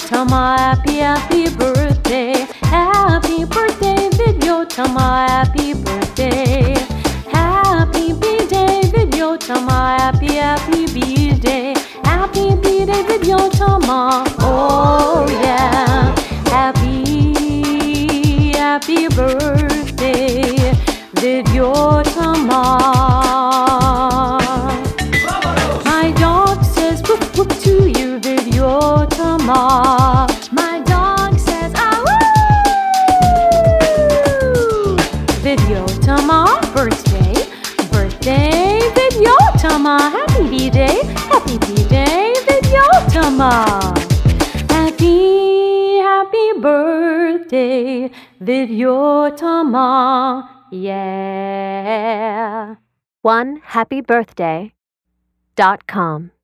Videotama, happy birthday. Happy birthday, Videotama, happy birthday. Happy B-day, Videotama, happy B-day. Happy B-day, Videotama, oh yeah. Happy birthday, Videotama. My dog says whoop whoop to you, Videotama. My dog says ah woo. Videotama, birthday, Videotama. Happy B-day, Videotama. Happy birthday, Videotama, yeah. OneHappyBirthday.com